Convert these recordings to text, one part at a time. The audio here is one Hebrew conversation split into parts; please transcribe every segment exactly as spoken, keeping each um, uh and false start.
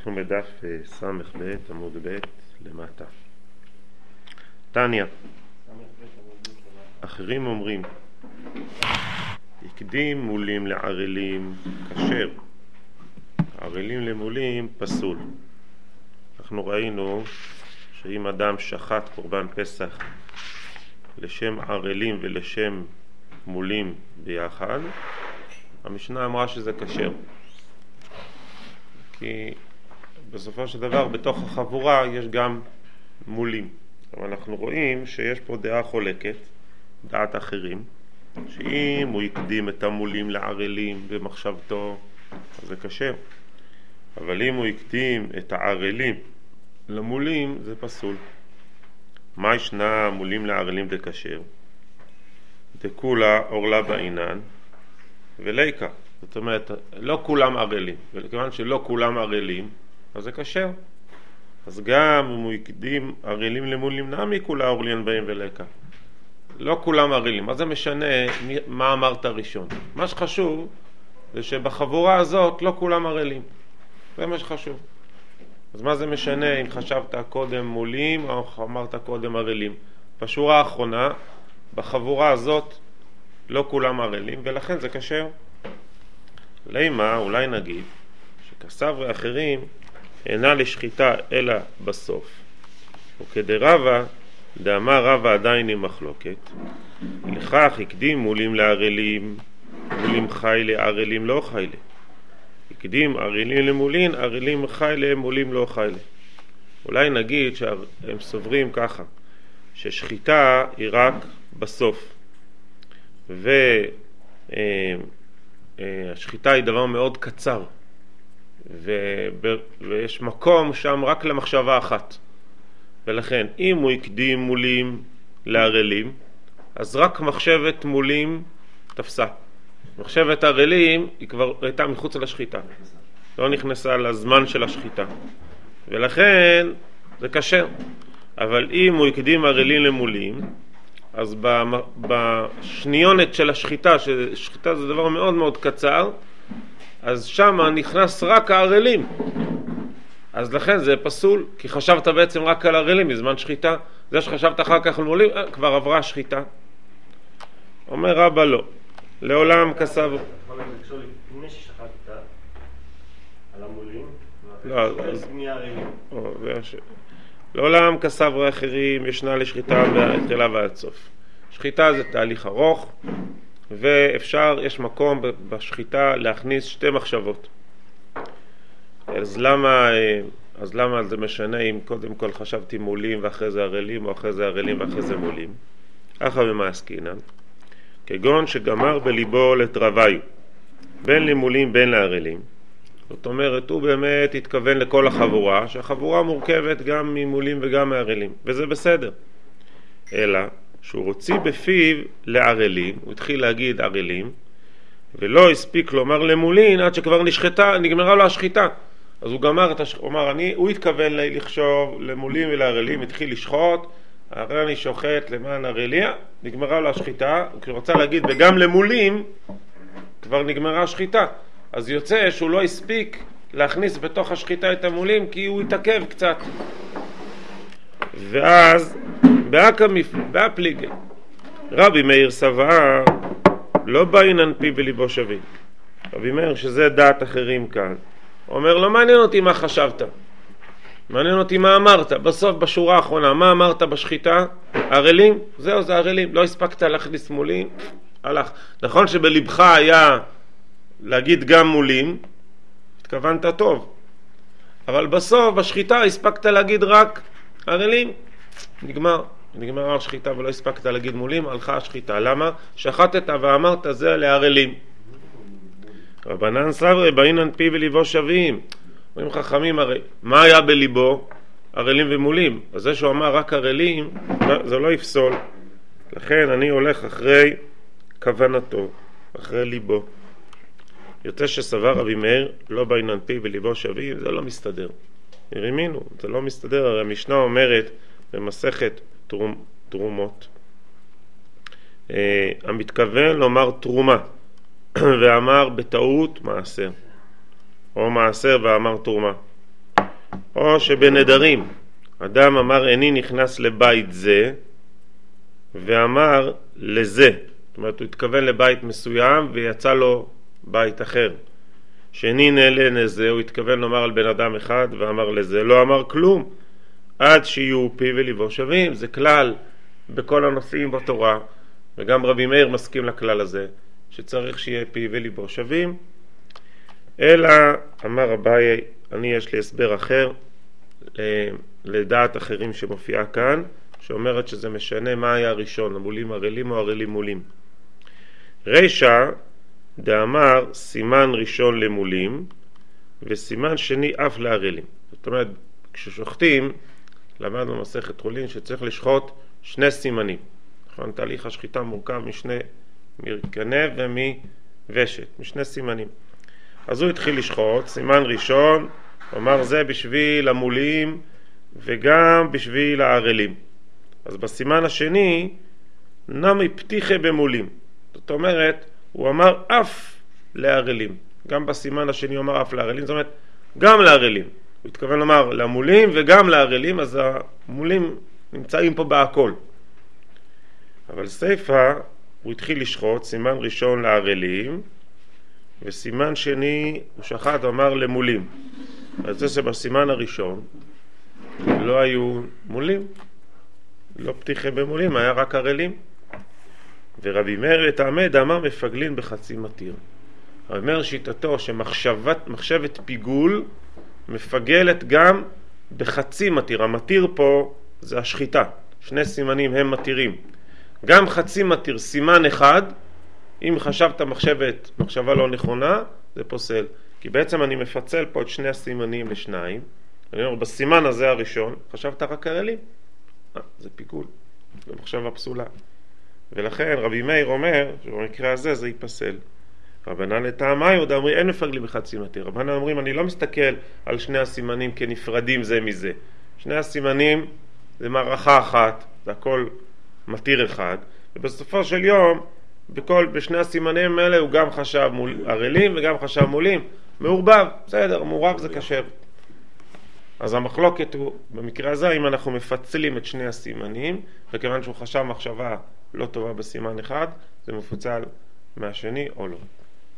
אנחנו בדף סמך ב' עמוד ב' למטה. תניה, אחרים אומרים הקדים מולים לערלים כשר, ערלים למולים פסול. אנחנו ראינו שאם אדם שחט קורבן פסח לשם ערלים ולשם מולים ביחד, המשנה אמרה שזה כשר, כי בסופו של דבר בתוך החבורה יש גם מולים. אבל אנחנו רואים שיש פה דעה חולקת, דעת אחרים, שאם הוא יקדים את המולים לערלים במחשבתו, אז זה כשר. אבל אם הוא יקדים את הערלים למולים, זה פסול. מה ישנה מולים לערלים דכשר? דכולה אורלה בעינן וליקה. זאת אומרת, לא כולם ערלים, וכיוון שלא כולם ערלים, אז זה כשר. אז גם אם הוא יקדים ערלים למולים נמי כולה אורליין בהם וליקה. לא כולם ערלים. מה זה משנה מה אמרת ראשון? מה שחשוב זה שבחבורה הזאת לא כולם ערלים. זה מה שחשוב. אז מה זה משנה אם חשבת קודם מולים או אמרת קודם ערלים? בשורה האחרונה, בחבורה הזאת לא כולם ערלים, ולכן זה כשר. לימה, אולי נגיד שכסברי אחרים אינה לשחיטה אלא בסוף, וכדרבה דאמר רבה עדיין עם מחלוקת, לכך הקדים מולים לערלים, מולים חיילה, ערלים לא חיילה. הקדים ערלים למולין, ערלים חיילה, מולים לא חיילה. אולי נגיד שהם סוברים ככה, ששחיטה היא רק בסוף, והשחיטה היא דבר מאוד קצר, ויש מקום שם רק למחשבה אחת. ולכן אם הוא הקדים מולים לערלים, אז רק מחשבת מולים תפסה. מחשבת ערלים היא כבר הייתה מחוץ לשחיטה, לא נכנסה לזמן של השחיטה, ולכן זה כשר. אבל אם הוא הקדים ערלים למולים, אז בשניונת של השחיטה, ששחיטה זה דבר מאוד מאוד קצר, אז שם נכנס רק הערלים, אז לכן זה פסול, כי חשבת בעצם רק על הערלים בזמן שחיטה. זה שחשבת אחר כך על מולים, כבר עברה שחיטה. אומר רבא לא, לעולם כסב. לפני ששחטת על המולים, לעולם כסברי אחרים ישנה לשחיטה מהתחילה ועד סוף. שחיטה זה תהליך ארוך, ואפשר, יש מקום בשחיטה להכניס שתי מחשבות. אז למה, אז למה זה משנה אם קודם כל חשבתי מולים ואחרי זה ערלים, או אחרי זה ערלים ואחרי זה מולים? אחר במה עסקינן? כגון שגמר בליבו לתרוויו, בין למולים בין לערלים. זאת אומרת, הוא באמת התכוון לכל החבורה, שהחבורה מורכבת גם ממולים וגם מערלים, וזה בסדר. אלא שהוא רוצי בפיו לערלים, הוא התחיל להגיד ערלים, ולא הספיק לומר למולין עד שכבר נשחטה, נגמרה לו השחיטה. אז הוא גמר את השחיטה, הוא אמר, אני, הוא התכוון לחשוב למולים ולערלים, התחיל לשחוט, הרי אני שוחט למען ערליה, נגמרה לו השחיטה, הוא רוצה להגיד, וגם למולים כבר נגמרה השחיטה. אז יוצא שהוא לא הספיק להכניס בתוך השחיטה את המולים, כי הוא התעכב קצת. ואז, בהפליגי, רבי מאיר סבר, לא בעינן פי בליבו שווה. רבי מאיר, שזה דעת אחרים כאן, אומר, לא מעניין אותי מה חשבת, מעניין אותי מה אמרת. בסוף, בשורה האחרונה, מה אמרת בשחיטה? ערלים? זהו, זה ערלים. לא הספקת להכניס מולים, הלך. נכון שבלבך היה להגיד גם מולים, התכוונת טוב, אבל בסוף בשחיטה הספקת להגיד רק ערלים, נגמר נגמר השחיטה ולא הספקת להגיד מולים, הלכה השחיטה. למה? שחטת ואמרת זה לערלים. רבנן סברי בעינן פי בליבו שווים. אומרים חכמים, הרי מה היה בליבו? ערלים ומולים. אז זה שהוא אמר רק ערלים, זה לא יפסול. לכן אני הולך אחרי כוונתו, אחרי ליבו. יוצא שסבר רבי מאיר לא בעינן פי בליבו שווים, זה לא מסתדר. הרימינו, זה לא מסתדר. הרי המשנה אומרת במסכת תרומ, תרומות, אה, המתכוון לומר תרומה ואמר בטעות מעשר, או מעשר ואמר תרומה. או שבנדרים, אדם אמר איני נכנס לבית זה, ואמר לזה, זאת אומרת הוא התכוון לבית מסוים ויצא לו בית אחר. שני נעלה לזה, הוא התכוון לומר על בן אדם אחד ואמר לזה, לא אמר כלום, עד שיהיו פי ולבו שווים. זה כלל בכל הנושאים בתורה, וגם רבי מאיר מסכים לכלל הזה, שצריך שיהיה פי ולבו שווים. אלא אמר אביי, אני יש לי הסבר אחר לדעת אחרים שמופיעה כאן, שאומרת שזה משנה מה היה הראשון, המולים ערלים או ערלים מולים. רישא דאמר סימן ראשון למולים וסימן שני אף לערלים. זאת אומרת, כששוחטים, למדנו מסכת חולין שצריך לשחוט שני סימנים. נכון, תהליך השחיטה מורכב משני מרכנב ומוושת, משני סימנים. אז הוא התחיל לשחוט, סימן ראשון, אמר זה בשביל המולים וגם בשביל הערלים. אז בסימן השני נמי פתיחה במולים. זאת אומרת, הוא אמר אף לערלים. גם בסימן השני הוא אמר אף לערלים, זאת אומרת, גם לערלים. הוא התכוון לומר למולים וגם לערלים, אז המולים נמצאים פה בהכל. אבל סייפה, הוא התחיל לשחוט, סימן ראשון לערלים, וסימן שני, הוא שחט, הוא אמר למולים. אז זה שבסימן הראשון לא היו מולים, לא פתיחה במולים, היה רק ערלים. ורבי מאיר לתעמד אמר מפגלין בחצי מתיר. רבי מאיר שיטתו שמחשבת מחשבת פיגול מפגלת גם בחצי מתיר. המתיר פה זה השחיטה, שני סימנים הם מתירים. גם חצי מתיר, סימן אחד, אם חשבת מחשבת, מחשבה לא נכונה, זה פוסל. כי בעצם אני מפצל פה את שני הסימנים לשניים. אני אומר, בסימן הזה הראשון, חשבת רק ערלים. אה, זה פיגול, זה מחשבה פסולה. ולכן רבי מאיר אומר, שבמקרה הזה זה ייפסל. רבנן לטעמי עוד אמרי, אין מפגלים בחצי מתיר. רבנן אומרים, אני לא מסתכל על שני הסימנים כנפרדים זה מזה. שני הסימנים זה מערכה אחת, זה הכל מתיר אחד. ובסופו של יום, בכל, בשני הסימנים האלה הוא גם חשב מול ערלים וגם חשב מולים. מעורבב, בסדר, מעורב זה כשר. אז המחלוקת הוא, במקרה הזה, אם אנחנו מפצלים את שני הסימנים, וכיוון שהוא חשב מחשבה לא טובה בסימן אחד, זה מפוצל מהשני או לא.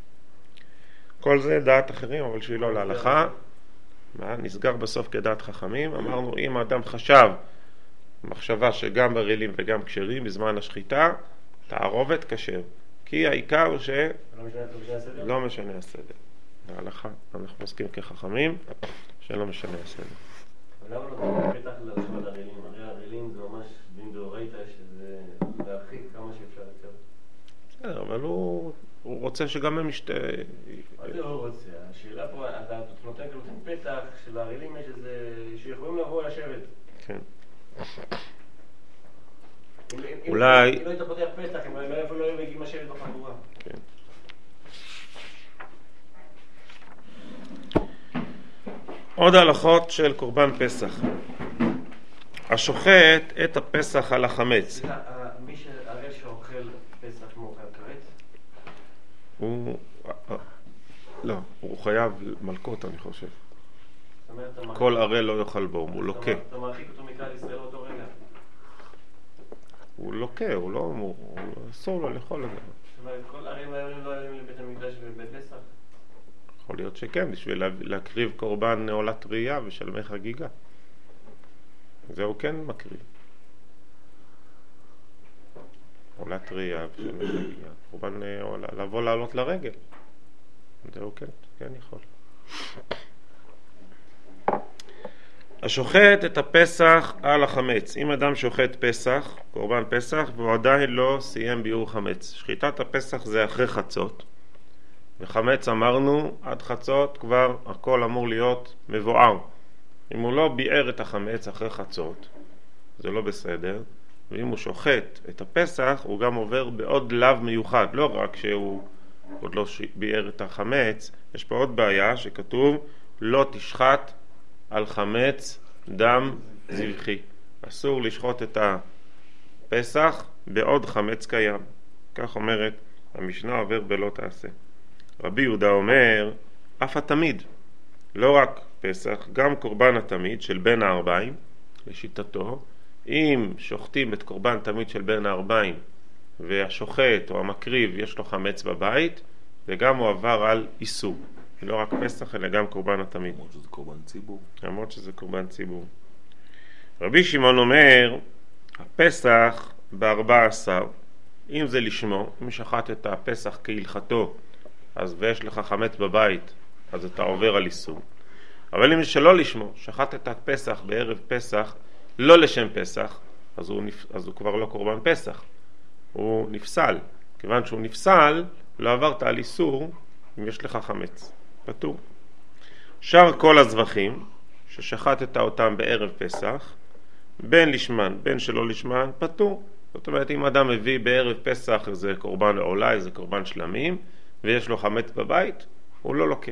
כל זה דעת אחרים, אבל שהיא לא להלכה. מה? נסגר בסוף כדעת חכמים. אמרנו, אם האדם חשב מחשבה שגם ערלים וגם כשרים בזמן השחיטה, תערובת כשר. כי העיקר הוא ש... לא משנה הסדר. להלכה. אנחנו מסכים כחכמים שלא משנה הסדר. למה לא פתח לשבת ערלים? הרי ערלים זה ממש דין דאורייתא שזה להרחיק כמה שאפשר יותר. בסדר, אבל הוא רוצה שגם הם משת... מה זה לא רוצה? השאלה פה, אתה נותן כאילו פתח של הערלים יש איזה... שיכולים לבוא לשבת. כן. אולי... אם לא היית פותח פתח, אם מאיפה לא היו מגיעים לשבת בחבורה. כן. עוד הלכות של קורבן פסח. השוחט את הפסח על החמץ. מי שהרי שאוכל פסח מאוכל כרת? הוא... לא, הוא חייב מלכות אני חושב. כל הרי לא יאכל בו, הוא לוקה. אתה מרחיק אותו מכלל ישראל אותו רגע? הוא לוקה, הוא לא אמור, אסור לו לאכול את זה. זאת אומרת, כל הרי לא היו לבית המקדש ובפסח? יכול להיות שכן, בשביל להקריב קורבן נעולת ראייה ושלמי חגיגה. זהו כן מקריב. נעולת ראייה ושלמי חגיגה. קורבן לבוא לעלות לרגל. זהו כן, כן יכול. השוחט את הפסח על החמץ. אם אדם שוחט פסח, קורבן פסח, והוא עדיין לא סיים ביור חמץ. שחיטת הפסח זה אחרי חצות. וחמץ אמרנו, עד חצות כבר הכל אמור להיות מבואר. אם הוא לא ביאר את החמץ אחרי חצות, זה לא בסדר. ואם הוא שוחט את הפסח, הוא גם עובר בעוד לאו מיוחד. לא רק שהוא עוד לא ביאר את החמץ, יש פה עוד בעיה שכתוב, לא תשחט על חמץ דם זבחי. אסור לשחוט את הפסח בעוד חמץ קיים. כך אומרת המשנה, עובר בלא תעשה. רבי יהודה אומר, אף התמיד, לא רק פסח, גם קורבן התמיד של בין הארבעים, לשיטתו, אם שוחטים את קורבן תמיד של בין הארבעים, והשוחט או המקריב יש לו חמץ בבית, וגם הוא עבר על איסור. לא רק פסח, אלא גם קורבן התמיד. למרות שזה קורבן ציבור. למרות שזה קורבן ציבור. רבי שמעון אומר, הפסח ב-ארבע עשרה, אם זה לשמו, אם שחט את הפסח כהלכתו, אז ויש לך חמץ בבית, אז אתה עובר על איסור. אבל אם שלא לשמו, שחט את הפסח בערב פסח, לא לשם פסח, אז הוא, נפ... אז הוא כבר לא קורבן פסח. הוא נפסל. כיוון שהוא נפסל, לא עברת על איסור אם יש לך חמץ. פטור. שאר כל הזבחים, ששחטת אותם בערב פסח, בין לשמן, בין שלא לשמן, פטור. זאת אומרת, אם אדם מביא בערב פסח איזה קורבן לעולה, איזה קורבן שלמים, ויש לו חמץ בבית, הוא לא לוקה.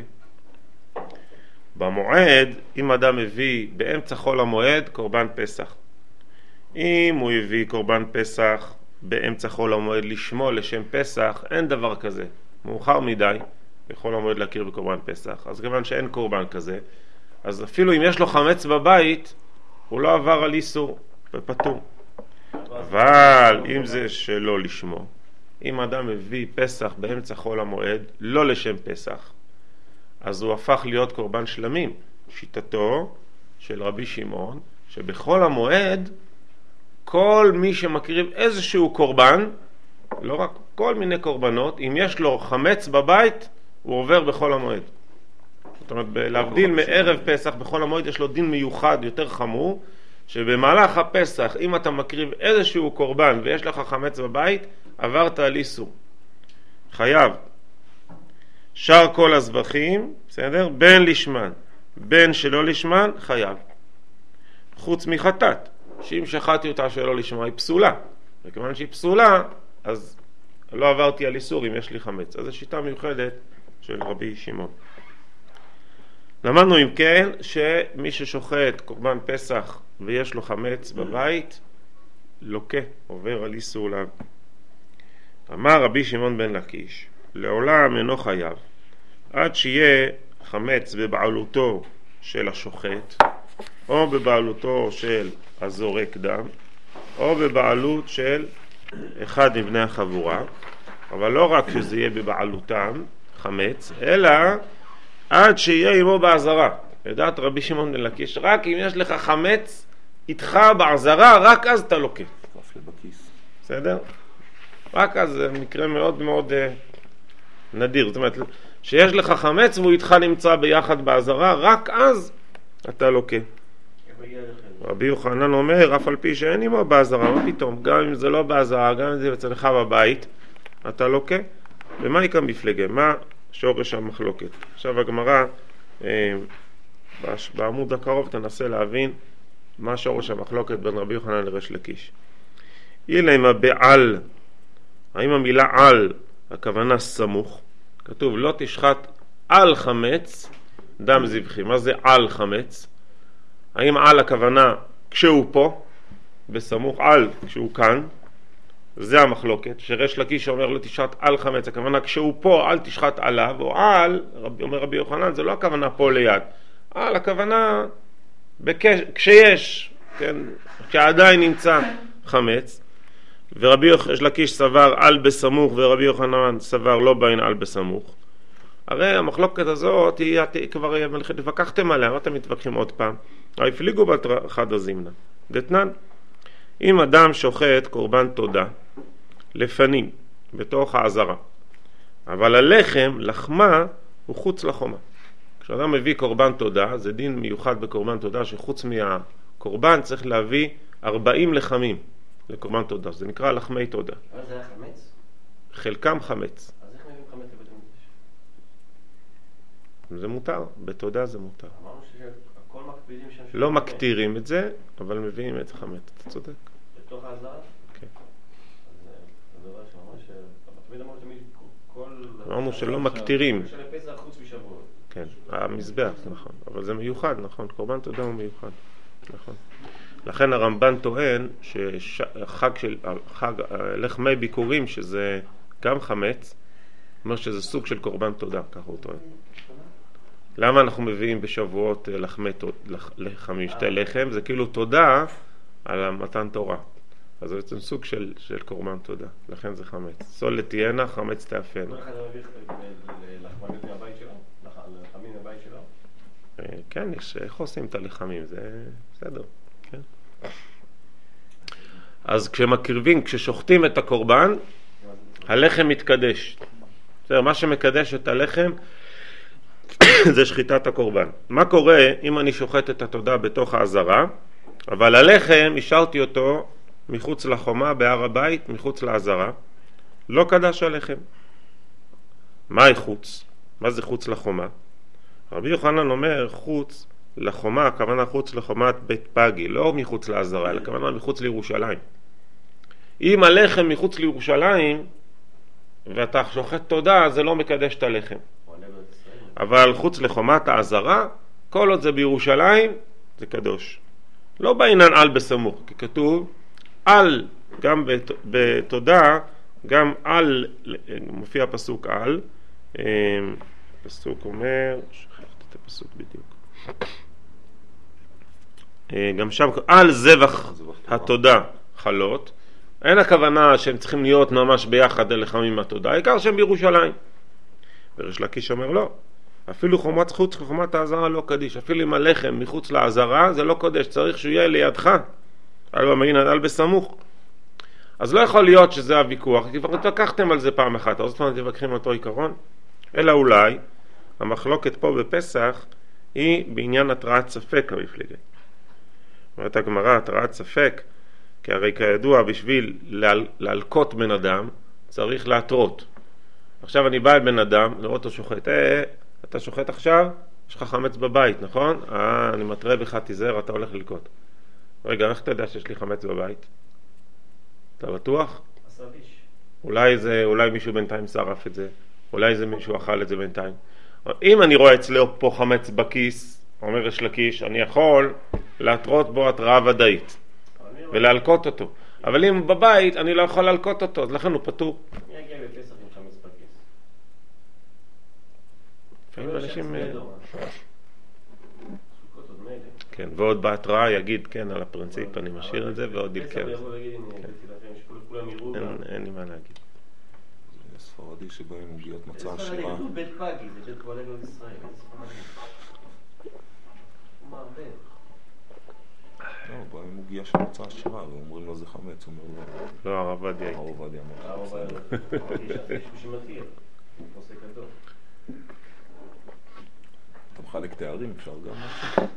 במועד, אם אדם מביא באמצע חול המועד קורבן פסח, אם הוא הביא קורבן פסח באמצע חול המועד לשמו לשם פסח, אין דבר כזה. מאוחר מדי בחול המועד להכיר בקורבן פסח. אז כיוון שאין קורבן כזה, אז אפילו אם יש לו חמץ בבית, הוא לא עבר על איסור ופטור. אבל אם זה שלא לשמו, אם אדם מביא פסח באמצע חול המועד לא לשם פסח, אז הוא הפך להיות קורבן שלמים. שיטתו של רבי שמעון, שבכל המועד כל מי שמקריב איזשהו קורבן, לא רק כל מיני קורבנות, אם יש לו חמץ בבית, הוא עובר בכל המועד. זאת אומרת, להבדיל מערב פסח, בכל המועד יש לו דין מיוחד יותר חמור, שבמהלך הפסח, אם אתה מקריב איזשהו קורבן ויש לך חמץ בבית, עברת על איסור. חייב. שאר כל הזבחים, בסדר? בין לשמן, בין שלא לשמן, חייב. חוץ מחטאת, שאם שחטתי אותה שלא לשמה, היא פסולה. וכיוון שהיא פסולה, אז לא עברתי על איסור אם יש לי חמץ. אז זו שיטה מיוחדת של רבי שמעון. למדנו אם כן, שמי ששוחט קורבן פסח ויש לו חמץ בבית, לוקה, עובר על איסור לה. אמר רבי שמעון בן לקיש, לעולם אינו חייב, עד שיהיה חמץ בבעלותו של השוחט, או בבעלותו של הזורק דם, או בבעלות של אחד מבני החבורה, אבל לא רק שזה יהיה בבעלותם חמץ, אלא עד שיהיה עמו בעזרה. לדעת רבי שמעון בן לקיש, רק אם יש לך חמץ איתך בעזרה, רק אז אתה לוקח. כפלה בכיס. בסדר? רק אז זה מקרה מאוד מאוד uh, נדיר. זאת אומרת, שיש לך חמץ והוא איתך נמצא ביחד בעזרה, רק אז אתה לוקח. רבי יוחנן אומר, אף על פי שאין עמו בעזרה, מה פתאום? גם אם זה לא בעזרה, גם אם זה אצלך בבית, אתה לוקה. ומה היא כאן בפלגה? מה שורש המחלוקת? עכשיו הגמרא, אה, בעמוד הקרוב תנסה להבין מה שורש המחלוקת בין רבי יוחנן לריש לקיש. אילה עם הבעל, האם המילה על, הכוונה סמוך, כתוב לא תשחט על חמץ דם זבחי. מה זה על חמץ? האם על הכוונה כשהוא פה, בסמוך, על כשהוא כאן? זה המחלוקת, שריש לקיש אומר לא תשחט על חמץ, הכוונה כשהוא פה אל תשחט עליו, או על, רבי, אומר רבי יוחנן, זה לא הכוונה פה ליד, על הכוונה בקש, כשיש, כן, כשעדיין נמצא חמץ. ורבי לקיש סבר על בסמוך ורבי יוחנן סבר לא בין על בסמוך. הרי המחלוקת הזאת היא, כבר התווכחתם עליה, מה אתם מתווכחים עוד פעם? הפליגו בתחד הזימנה דתנן, אם אדם שוחט קורבן תודה לפנים בתוך העזרה, אבל הלחם, לחמה, הוא חוץ לחומה. כשאדם מביא קורבן תודה, זה דין מיוחד בקורבן תודה, שחוץ מהקורבן צריך להביא ארבעים לחמים לקורבן תודה, זה נקרא לחמי תודה. אבל זה היה חמץ? חלקם חמץ. אז איך מביאים חמץ לבית המקדש? זה מותר, בתודה זה מותר. אמרנו שהכל מקפידים שם... לא מקטירים את זה, אבל מביאים את חמץ, אתה צודק. בתוך העזרה? כן. זה דבר שממש... תמיד אמרנו תמיד כל... אמרנו שלא מקטירים. של הפסח חוץ משבוע. כן, המזבח, נכון. אבל זה מיוחד, נכון. קורבן תודה הוא מיוחד. נכון. לכן הרמב"ן טוען שחג של חג לחמי ביקורים, שזה גם חמץ, אומר שזה סוג של קורבן תודה, ככה הוא טוען. למה אנחנו מביאים בשבועות לחמי, לחמים שתי לחם? זה כאילו תודה על המתן תורה. אז זה בעצם סוג של, של קורבן תודה. לכן זה חמץ. סול תהיינה, חמץ תאפנה. מה אחד מביא לחמניות מהבית שלו? לחמים מהבית שלו? כן, יש, איך עושים את הלחמים? זה בסדר, כן. אז כשמקריבים, כששוחטים את הקורבן, הלחם מתקדש. בסדר, מה שמקדש את הלחם זה שחיטת הקורבן. מה קורה אם אני שוחט את התודה בתוך העזרה, אבל הלחם, השארתי אותו מחוץ לחומה בהר הבית, מחוץ לעזרה, לא קדש הלחם. מה חוץ? מה זה חוץ לחומה? רבי יוחנן אומר חוץ לחומה, הכוונה חוץ לחומת בית פגי, לא מחוץ לעזרה, אלא הכוונה מחוץ לירושלים. אם הלחם מחוץ לירושלים ואתה שוחט תודה, זה לא מקדש את הלחם. אבל חוץ לחומת העזרה, כל עוד זה בירושלים, זה קדוש. לא בעינן על בסמוך, כי כתוב על, גם בתודה, גם על, מופיע פסוק על, פסוק אומר, שכחתי את הפסוק בדיוק. גם שם, על זבח התודה חלות, אין הכוונה שהם צריכים להיות ממש ביחד הלחמים עם התודה, העיקר שהם בירושלים. וריש לקיש אומר לא, אפילו חומת חוץ חומת העזרה לא קדיש, אפילו עם הלחם מחוץ לעזרה זה לא קודש, צריך שהוא יהיה לידך, על במעינן על בסמוך. אז לא יכול להיות שזה הוויכוח, כי כבר התווכחתם על זה פעם אחת, אז אתם תתווכחים אותו עיקרון, אלא אולי המחלוקת פה בפסח היא בעניין התרעת ספק המפלגה. אומרת הגמרא, התרעת ספק, כי הרי כידוע בשביל להל, להלקות בן אדם צריך להתרות. עכשיו אני בא אל בן אדם, לראות אותו שוחט, אה, אתה שוחט עכשיו, יש לך חמץ בבית, נכון? אה, אני מטרה בך, תיזהר, אתה הולך ללקות. רגע, איך אתה יודע שיש לי חמץ בבית? אתה בטוח? אולי זה, אולי מישהו בינתיים שרף את זה, אולי זה מישהו אכל את זה בינתיים. אם אני רואה אצלו פה חמץ בכיס, אומר ריש לקיש, אני יכול להתרות בו התראה ודאית ולהלקות אותו. אבל אם בבית, אני לא יכול להלקות אותו, אז לכן הוא פטור. מי יגיע בפסח עם חמץ בכיס? לפעמים אנשים... כן, ועוד בהתראה יגיד, כן, על הפרינציפ, אני משאיר את זה, ועוד ילקה. אין לי מה להגיד. זה ספרדי שבאים מגיעות מצה עשירה. זה ספרדי, בית פגי, זה בית פועלי גאול ישראל. הוא מערבב. לא, באים מגיע של מצה עשירה, ואומרים לו זה חמץ, הוא אומר לו... לא, הרב עובדיה הייתי. הרב עובדיה אמר. הרב עובדיה, יש מישהו שמכיר, הוא פוסק גדול. אתה מחלק תארים, אפשר גם משהו?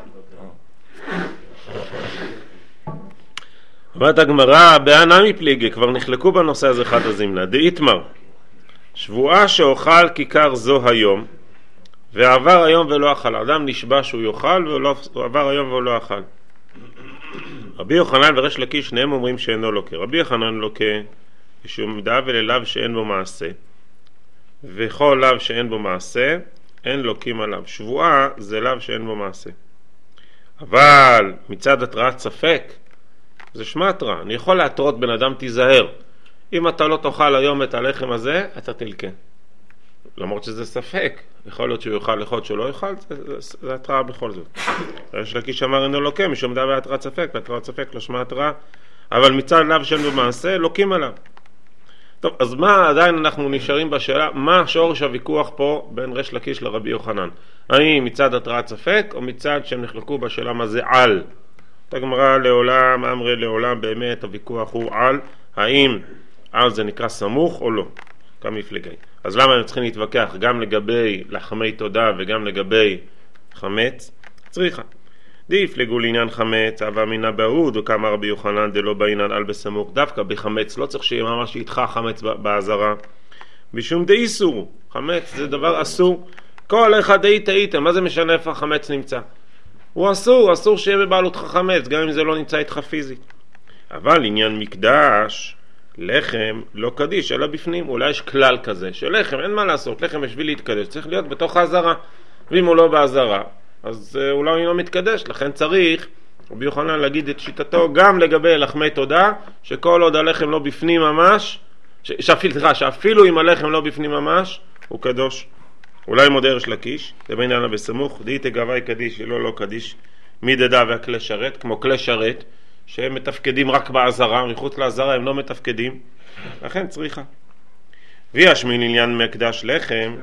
אומרת הגמרא, בענמי פליגי, כבר נחלקו בנושא הזה אחד הזמנה, דאיתמר, שבועה שאוכל כיכר זו היום, ועבר היום ולא אכל. אדם נשבע שהוא יאכל, והוא עבר היום ולא אכל. רבי יוחנן וריש לקיש שניהם אומרים שאינו לוקה. רבי יוחנן לוקה, כשהוא מדאב אליו שאין בו מעשה, וכל לאו שאין בו מעשה, אין לוקים עליו. שבועה זה לאו שאין בו מעשה. אבל מצד התרעת ספק, זה שמה התרעה. אני יכול להתרות בן אדם, תיזהר. אם אתה לא תאכל היום את הלחם הזה, אתה תלקה. למרות שזה ספק. יכול להיות שהוא יאכל, יכול להיות שהוא לא יאכל, זה, זה, זה התרעה בכל זאת. ריש לקיש אמר אינו לוקה, משום דבר התרעת ספק, והתרעת ספק לא שמה התרעה. אבל מצד לאו שאין בו מעשה, לוקים עליו. טוב, אז מה עדיין אנחנו נשארים בשאלה, מה שורש הוויכוח פה בין ריש לקיש לרבי יוחנן? האם מצד התרעת ספק, או מצד שהם נחלקו בשאלה מה זה על? הגמרא לעולם, אמרי לעולם, באמת הוויכוח הוא על, האם על זה נקרא סמוך או לא? כמה מפלגי. אז למה הם צריכים להתווכח גם לגבי לחמי תודה וגם לגבי חמץ? צריכה. דיפלגו לעניין חמץ, אבא מינה בהוד, או כמה רבי יוחנן דלא בעינן על בסמוך, דווקא בחמץ, לא צריך שיהיה ממש איתך חמץ בעזרה. בשום דאיסור, חמץ זה דבר אסור. כל אחד דאית דאית, מה זה משנה איפה החמץ נמצא? הוא אסור, אסור שיהיה בבעלותך חמץ, גם אם זה לא נמצא איתך פיזית. אבל עניין מקדש, לחם לא קדיש, אלא בפנים. אולי יש כלל כזה, שלחם אין מה לעשות, לחם בשביל להתקדש, צריך להיות בתוך העזרה. ואם הוא לא בעזרה, אז אולי הוא לא מתקדש, לכן צריך רבי יוחנן להגיד את שיטתו גם לגבי לחמי תודה, שכל עוד הלחם לא בפנים ממש, שאפילו, שאפילו אם הלחם לא בפנים ממש, הוא קדוש. אולי מודה ריש לקיש, זה בעניין בסמוך, דאית גבי קדיש ולא לא קדיש, מי דדה והכלי שרת, כמו כלי שרת, שהם מתפקדים רק בעזרה, מחוץ לעזרה הם לא מתפקדים, לכן צריכה. וישמין עניין מקדש לחם,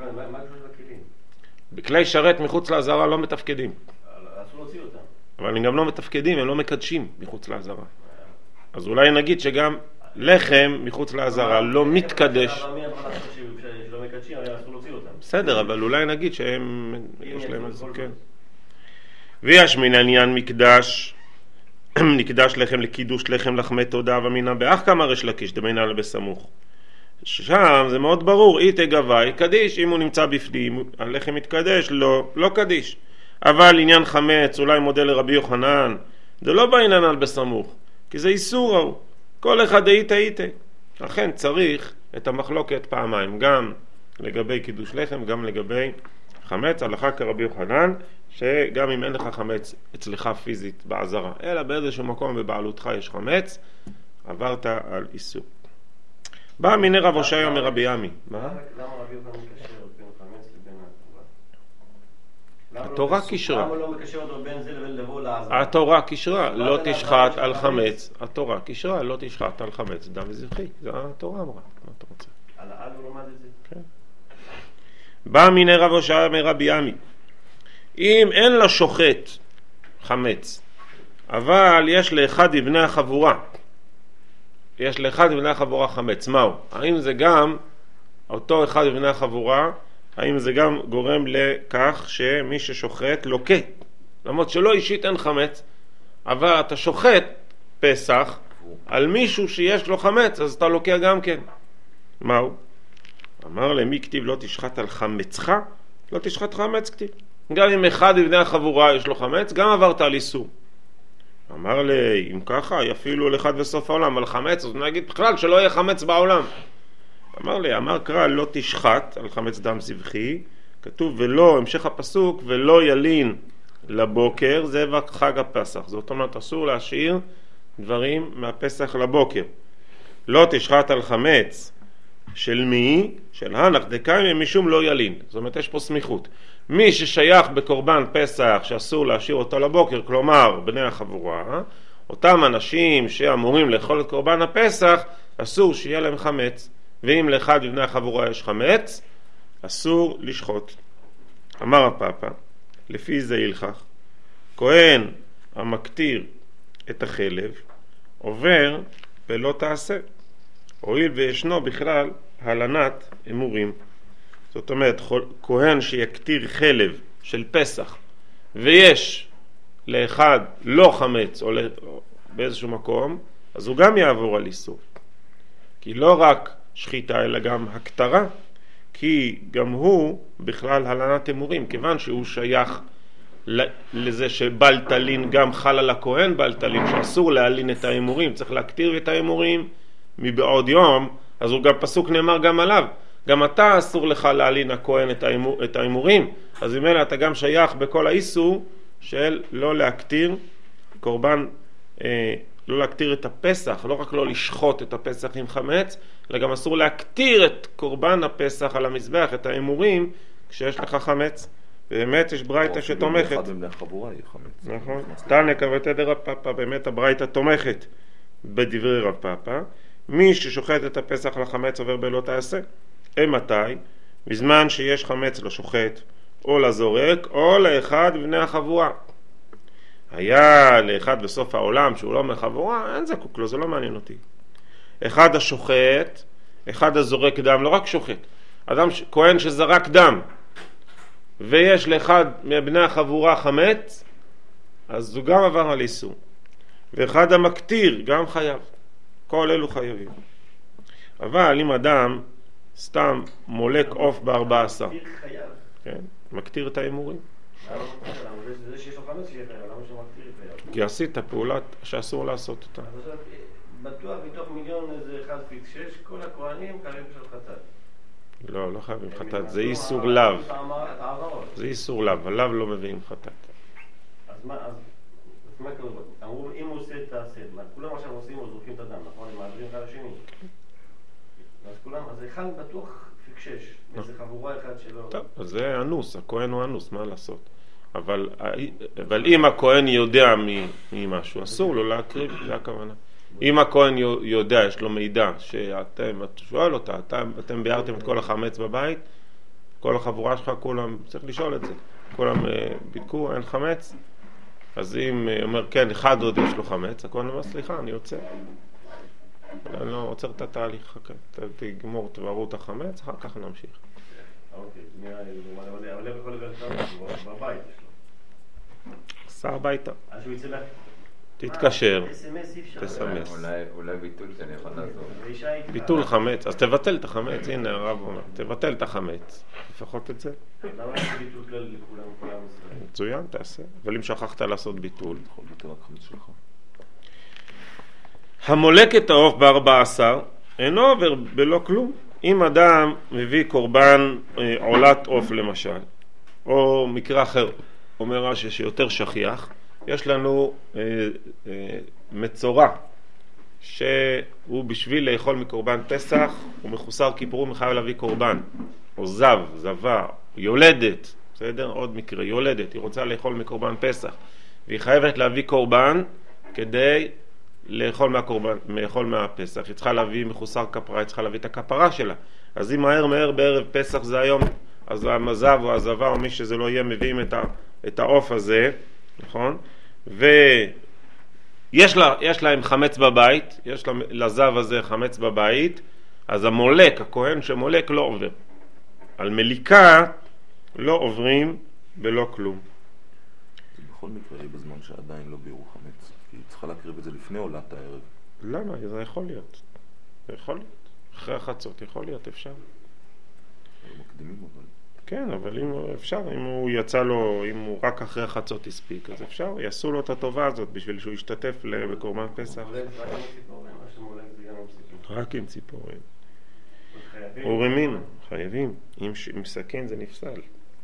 בכלי שרת מחוץ לעזרה לא מתפקדים. אסור להוציא אותם. אבל הם גם לא מתפקדים, הם לא מקדשים מחוץ לעזרה. אז אולי נגיד שגם לחם מחוץ לעזרה לא מתקדש. בסדר, אבל אולי נגיד שהם יש להם איזה, כן. וישמין עניין מקדש, נקדש לחם לקידוש לחם לחמי תודה ומינה באח כמה ריש לקיש דמינה בסמוך. שם זה מאוד ברור, איתה גבי קדיש, אם הוא נמצא בפנים הלחם מתקדש, לא, לא קדיש. אבל עניין חמץ, אולי מודל לרבי יוחנן, זה לא בעניין על בסמוך, כי זה איסור ההוא, כל אחד איתה איתה. לכן צריך את המחלוקת פעמיים, גם לגבי קידוש לחם, גם לגבי חמץ, הלכה כרבי יוחנן, שגם אם אין לך חמץ אצלך פיזית בעזרה, אלא באיזשהו מקום בבעלותך יש חמץ, עברת על איסור. בא מיני רב הושעיה מרבי עמי. מה? למה רבי יוחנן מקשר בין חמץ לבין התורה? התורה קישרה. למה לא מקשר אותו בין זה לבין לבוא לעזרה? התורה קישרה, לא תשחט על חמץ. התורה קישרה, לא תשחט על חמץ דם וזבחי. זה התורה אמרה. מה אתה רוצה? על העד הוא לומד את זה? כן. בא מיני רב הושעיה מרבי עמי. אם אין לה שוחט חמץ, אבל יש לאחד מבני החבורה, יש לאחד מבני החבורה חמץ, מהו? האם זה גם, אותו אחד מבני החבורה, האם זה גם גורם לכך שמי ששוחט לוקה? למרות שלא אישית אין חמץ, אבל אתה שוחט פסח על מישהו שיש לו חמץ, אז אתה לוקה גם כן. מהו? אמר למי כתיב לא תשחט על חמצך? לא תשחט חמץ כתיב. גם אם אחד מבני החבורה יש לו חמץ, גם עברת על איסור. אמר לי, אם ככה, יפעילו לאחד בסוף העולם על חמץ, אז נגיד בכלל שלא יהיה חמץ בעולם. אמר לי, אמר קרא, לא תשחט על חמץ דם זבחי, כתוב ולא, המשך הפסוק, ולא ילין לבוקר, זה חג הפסח. זאת אומרת, אסור להשאיר דברים מהפסח לבוקר. לא תשחט על חמץ של מי? של הנח דקאי משום לא ילין. זאת אומרת, יש פה סמיכות. מי ששייך בקורבן פסח שאסור להשאיר אותו לבוקר, כלומר בני החבורה, אותם אנשים שאמורים לאכול את קורבן הפסח, אסור שיהיה להם חמץ. ואם לאחד מבני החבורה יש חמץ, אסור לשחוט. אמר הפאפה, לפי זה ילכך, כהן המקטיר את החלב, עובר ולא תעשה. הואיל וישנו בכלל הלנת אמורים. זאת אומרת, כהן שיקטיר חלב של פסח, ויש לאחד לא חמץ או באיזשהו מקום, אז הוא גם יעבור על איסור. כי לא רק שחיטה, אלא גם הקטרה, כי גם הוא בכלל הלנת אמורים, כיוון שהוא שייך לזה שבלטלין גם חל על הכהן בלטלין, שאסור להלין את האמורים, צריך להקטיר את האמורים מבעוד יום, אז הוא גם פסוק נאמר גם עליו, גם אתה אסור לך להלין הכהן את, האמור, את האמורים, אז ממילא אתה גם שייך בכל האיסור של לא להקטיר קורבן, אה, לא להקטיר את הפסח, לא רק לא לשחוט את הפסח עם חמץ, אלא גם אסור להקטיר את קורבן הפסח על המזבח, את האמורים, כשיש לך חמץ. באמת יש ברייתא שתומכת. אחד מבני החבורה יהיה חמץ. נכון. תנא כבתדר רב פאפא, באמת הברייתא תומכת בדברי רב פאפא. מי ששוחט את הפסח לחמץ עובר בלא תעשה. מתי? בזמן שיש חמץ לשוחט, או לזורק, או לאחד מבני החבורה. היה לאחד בסוף העולם שהוא לא מחבורה, אין זקוק לו, זה לא מעניין אותי. אחד השוחט, אחד הזורק דם, לא רק שוחט, אדם, כהן שזרק דם, ויש לאחד מבני החבורה חמץ, אז הוא גם עבר על איסור. ואחד המקטיר גם חייב. כל אלו חייבים. אבל אם אדם סתם מולק עוף בארבע עשר, כן, מקטיר את האמורים. זה שיש לו חמץ שיהיה חייב, למה שהוא מקטיר את חייב? כי עשית פעולה שאסור לעשות אותה. אז בטוח מתוך מיליון איזה אחד פיקס שש, כל הכהנים חייבים של חטאת. לא, לא חייבים חטאת, זה איסור לאו. זה איסור לאו, הלאו לא מביאים חטאת. אז מה, אז מה קורה? אמרו, אם הוא עושה את הסד, כולם עכשיו עושים או זורקים את הדם, נכון? הם מעבירים אחד לשני. אז כולם, אז אחד בטוח פיקשש, איזה חבורה אחד שלא... טוב, אז זה אנוס, הכהן הוא אנוס, מה לעשות? אבל, אבל אם הכהן יודע ממשהו, אסור לו להקריב, זה הכוונה. אם הכהן יודע, יש לו מידע, שאתם, את שואל אותה, אתם, אתם ביארתם את כל החמץ בבית, כל החבורה שלך, כולם, צריך לשאול את זה, כולם בדקו, אין חמץ, אז אם אומר, כן, אחד עוד יש לו חמץ, הכהן אומר, סליחה, אני יוצא. אני לא עוצר את התהליך, תגמור, תברו את החמץ, אחר כך נמשיך. אוקיי, נראה לי, אבל איך יכול לברך בבית יש לו? סע הביתה. אז שהוא יצא לה... תתקשר, אס-אם-אס אי אפשר. תסמס. אולי ביטול שאני יכול לעזור. ביטול חמץ, אז תבטל את החמץ, הנה הרב אומר, תבטל את החמץ, לפחות את זה. למה יש ביטול כלל לכולם, כולם ישראל? מצוין, תעשה, אבל אם שכחת לעשות ביטול. יכול לבטל רק חמץ שלך. המולק את העוף בארבע עשר אינו עובר בלא כלום. אם אדם מביא קורבן אה, עולת עוף למשל, או מקרה אחר, אומר רש"י שיותר שכיח, יש לנו אה, אה, מצורע שהוא בשביל לאכול מקורבן פסח, הוא מחוסר כיפורים, מחייב להביא קורבן, או זב, זבה, יולדת, בסדר? עוד מקרה, יולדת, היא רוצה לאכול מקורבן פסח, והיא חייבת להביא קורבן כדי לאכול מהקורבן, לאכול מהפסח. היא צריכה להביא מחוסר כפרה, היא צריכה להביא את הכפרה שלה. אז אם מהר מהר בערב פסח זה היום, אז המזב או הזבה או מי שזה לא יהיה מביאים את, ה, את העוף הזה, נכון? ויש לה, יש להם חמץ בבית, יש לה, לזב הזה חמץ בבית, אז המולק, הכהן שמולק לא עובר. על מליקה לא עוברים ולא כלום. זה בכל מקרה יהיה בזמן שעדיין לא בירו חמץ, כי היא צריכה להקריב את זה לפני עולת הערב. למה? זה יכול להיות. זה יכול להיות. אחרי החצות יכול להיות, אפשר. לא מקדימים אבל. כן, אבל אם אפשר, אם הוא יצא לו, אם הוא רק אחרי החצות הספיק, אז אפשר, יעשו לו את הטובה הזאת בשביל שהוא ישתתף בקורבן פסח. מולק רק עם ציפורים, מה שמולק זה גם עם ציפורים. רק עם ציפורים. חייבים. ורמינו, חייבים, עם, עם סכין זה נפסל.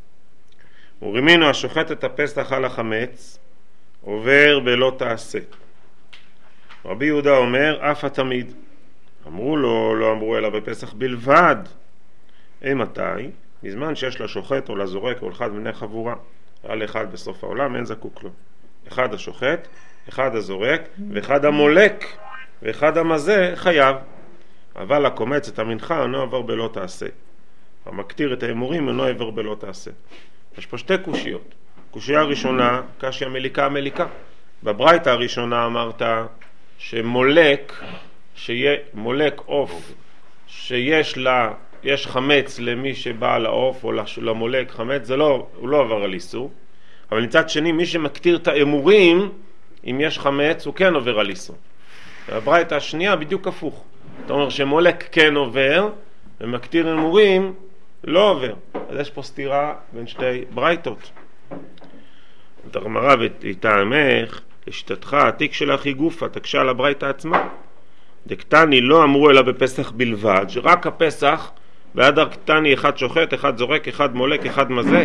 ורמינו השוחט את הפסח על החמץ, עובר בלא תעשה. רבי יהודה אומר, אף התמיד. אמרו לו, לא אמרו אלא בפסח בלבד. אימתי? בזמן שיש לשוחט או לזורק או אחד בני חבורה. על אחד בסוף העולם אין זקוק לו. אחד השוחט, אחד הזורק, ואחד המולק, ואחד המזה חייב. אבל הקומץ את המנחה אינו עבר בלא תעשה. המקטיר את האמורים אינו עבר בלא תעשה. יש פה שתי קושיות. קושייה הראשונה, קשיה מליקה מליקה. בברייתא הראשונה אמרת שמולק, שיהיה מולק עוף, שיש לה, יש חמץ למי שבא לעוף או למולק חמץ, זה לא, הוא לא עבר על איסור. אבל מצד שני, מי שמקטיר את האמורים, אם יש חמץ, הוא כן עובר על איסור. בברייתא השנייה בדיוק הפוך. אתה אומר שמולק כן עובר, ומקטיר אמורים לא עובר. אז יש פה סתירה בין שתי ברייתות. הגמרא ותטעמך, לשיטתך, התיק שלך היא גופה, תקשה על הברייתא עצמה. דקטני לא אמרו אלא בפסח בלבד, שרק הפסח, באדר קטני אחד שוחט, אחד זורק, אחד מולק, אחד מזק.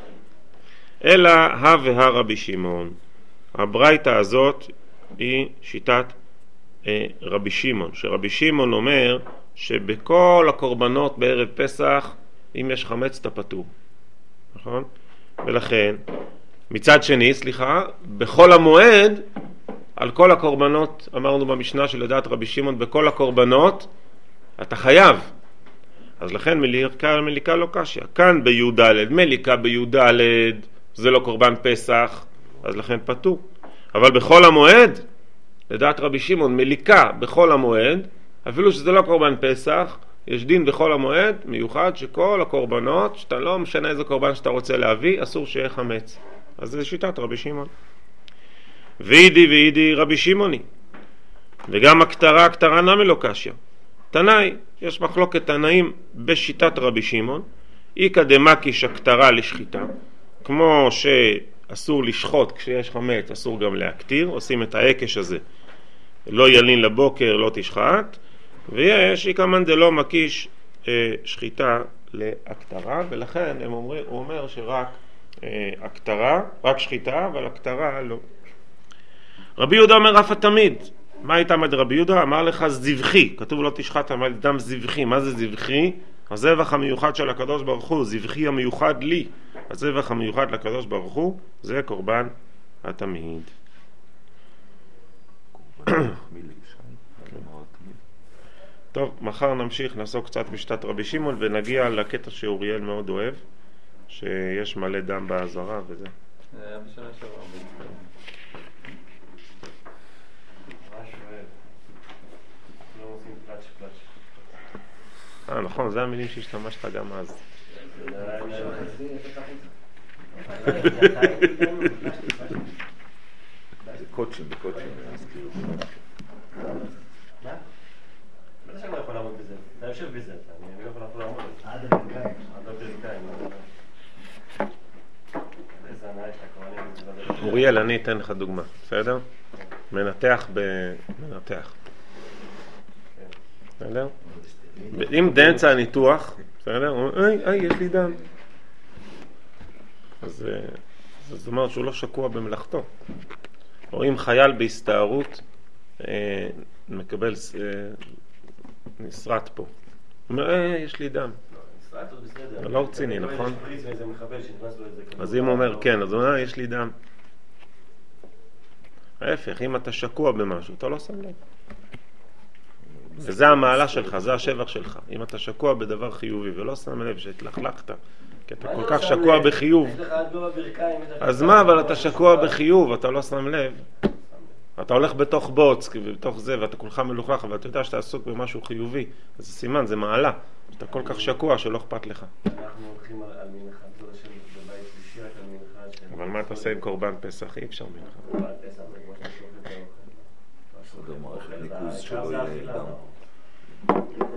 אלא ה והה רבי שמעון. הברייתא הזאת היא שיטת אה, רבי שמעון, שרבי שמעון אומר שבכל הקורבנות בערב פסח, אם יש חמץ אתה פטור. נכון? ולכן, מצד שני, סליחה, בכל המועד, על כל הקורבנות, אמרנו במשנה שלדעת רבי שמעון, בכל הקורבנות, אתה חייב. אז לכן מליקה, מליקה לא קשיה. כאן בי"ד, מליקה בי"ד, זה לא קורבן פסח, אז לכן פטור. אבל בכל המועד, לדעת רבי שמעון, מליקה בכל המועד, אפילו שזה לא קורבן פסח, יש דין בכל המועד, מיוחד שכל הקורבנות, שאתה לא משנה איזה קורבן שאתה רוצה להביא, אסור שיהיה חמץ. אז זה שיטת רבי שמעון. וידי וידי רבי שמעוני. וגם הקטרה, הקטרה נמי לא קשיה. תנאי, יש מחלוקת תנאים בשיטת רבי שמעון. איקא דמקיש הקטרה לשחיטה. כמו שאסור לשחוט כשיש חמץ, אסור גם להקטיר. עושים את העקש הזה. לא ילין לבוקר, לא תשחט. ויש איקא מאן דלא מקיש אה, שחיטה להקטרה. ולכן הם אומרים, הוא אומר שרק אה, הקטרה, רק שחיטה, אבל הקטרה לא. רבי יהודה אומר אף התמיד, מה הייתה מד רבי יהודה? אמר לך זבחי, כתוב לא תשחט דם זבחי. מה זה זבחי? הזבח המיוחד של הקדוש ברוך הוא, זבחי המיוחד לי. הזבח המיוחד לקדוש ברוך הוא זה קורבן התמיד. טוב, מחר נמשיך, נעסוק קצת בשיטת רבי שמעון ונגיע לקטע שאוריאל מאוד אוהב, שיש מלא דם בעזרה וזה. זה היה בשנה שעברה. אה, נכון, זה המילים שהשתמשת גם אז. זה קודשים, בקודשים. מה? בטח שאני לא יכול לעמוד בזה. אתה יושב בזה, אני לא יכול לעמוד בזה. עד הברכיים. עד הברכיים. איזה הנאה יש לכהנים. אוריאל, אני אתן לך דוגמה, בסדר? מנתח במנתח. בסדר? אם באמצע הניתוח, בסדר? הוא אומר, איי, איי, יש לי דם. אז זאת אומרת שהוא לא שקוע במלאכתו. או אם חייל בהסתערות מקבל נסרט פה. הוא אומר, איי, יש לי דם. נסרט עוד בסדר. לא רציני, נכון? יש פריץ מאיזה מחבל שנכנס לו איזה כדור. אז אם הוא אומר כן, אז הוא אומר, יש לי דם. ההפך, אם אתה שקוע במשהו, אתה לא שם לב. וזה המעלה שלך, זה השבח שלך. אם אתה שקוע בדבר חיובי ולא שם לב שהתלכלכת, כי אתה כל כך שקוע בחיוב. יש לך עד גובה ברכיים. אז מה, אבל אתה שקוע בחיוב, אתה לא שם לב. אתה הולך בתוך בוץ, בתוך זה, ואתה כולך מלוכלך, ואתה יודע שאתה עסוק במשהו חיובי. אז זה סימן, זה מעלה. אתה כל כך שקוע שלא אכפת לך. אנחנו הולכים על מנחה, זאת השם בבית שלישי, רק על מנחה. אבל מה אתה עושה עם קורבן פסח? אי אפשר מנחה. קורבן פסח, זה כמו שאתה שופט את האוכל. סדר מערכת ניקוז שלא יהיה דם.